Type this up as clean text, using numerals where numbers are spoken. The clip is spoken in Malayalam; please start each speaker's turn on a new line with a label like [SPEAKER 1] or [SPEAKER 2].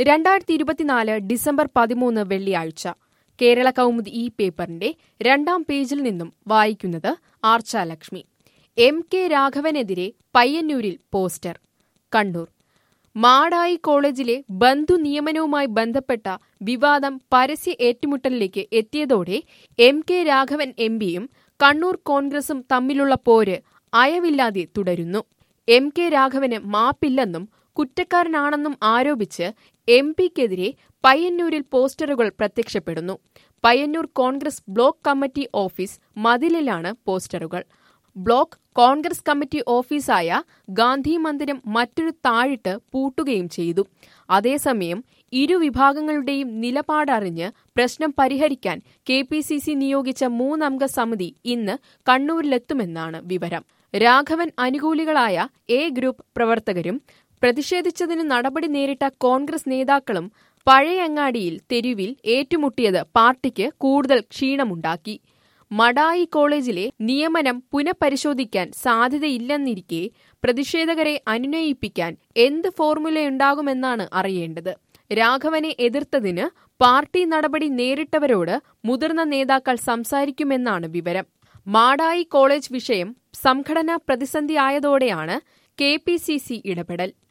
[SPEAKER 1] 2024 ഡിസംബർ 13 വെള്ളിയാഴ്ച കേരള കൗമുദി ഈ പേപ്പറിന്റെ 2-ാം പേജിൽ നിന്നും വായിക്കുന്നത് ആർച്ചാലക്ഷ്മി. എം.കെ. രാഘവനെതിരെ പയ്യന്നൂരിൽ പോസ്റ്റർ. കണ്ണൂർ മാടായി കോളേജിലെ ബന്ധു നിയമനവുമായി ബന്ധപ്പെട്ട വിവാദം പരസ്യ ഏറ്റുമുട്ടലിലേക്ക് എത്തിയതോടെ എം.കെ. രാഘവൻ എം.പിയും കണ്ണൂർ കോൺഗ്രസും തമ്മിലുള്ള പോര് അയവില്ലാതെ തുടരുന്നു. എം.കെ. രാഘവന് മാപ്പില്ലെന്നും കുറ്റക്കാരനാണെന്നും ആരോപിച്ച് എം.പിക്കെതിരെ പയ്യന്നൂരിൽ പോസ്റ്ററുകൾ പ്രത്യക്ഷപ്പെടുന്നു. Payyanur Congress block committee office മതിലിലാണ് പോസ്റ്ററുകൾ. ബ്ലോക്ക് കോൺഗ്രസ് കമ്മിറ്റി ഓഫീസായ ഗാന്ധി മന്ദിരം മറ്റൊരു താഴിട്ട് പൂട്ടുകയും ചെയ്തു. അതേസമയം ഇരുവിഭാഗങ്ങളുടെയും നിലപാടറിഞ്ഞ് പ്രശ്നം പരിഹരിക്കാൻ കെ.പി.സി.സി. നിയോഗിച്ച 3-അംഗ സമിതി ഇന്ന് കണ്ണൂരിലെത്തുമെന്നാണ് വിവരം. രാഘവൻ അനുകൂലികളായ എ ഗ്രൂപ്പ് പ്രവർത്തകരും പ്രതിഷേധിച്ചതിന് നടപടി നേരിട്ട കോൺഗ്രസ് നേതാക്കളും പഴയങ്ങാടിയിൽ തെരുവിൽ ഏറ്റുമുട്ടിയത് പാർട്ടിക്ക് കൂടുതൽ ക്ഷീണമുണ്ടാക്കി. മടായി കോളേജിലെ നിയമനം പുനഃപരിശോധിക്കാൻ സാധ്യതയില്ലെന്നിരിക്കെ പ്രതിഷേധകരെ അനുനയിപ്പിക്കാൻ എന്ത് ഫോർമുലയുണ്ടാകുമെന്നാണ് അറിയേണ്ടത്. രാഘവനെ എതിർത്തതിന് പാർട്ടി നടപടി നേരിട്ടവരോട് മുതിർന്ന നേതാക്കൾ സംസാരിക്കുമെന്നാണ് വിവരം. മാടായി കോളേജ് വിഷയം സംഘടനാ പ്രതിസന്ധിയായതോടെയാണ് കെ.പി.സി.സി. ഇടപെടൽ.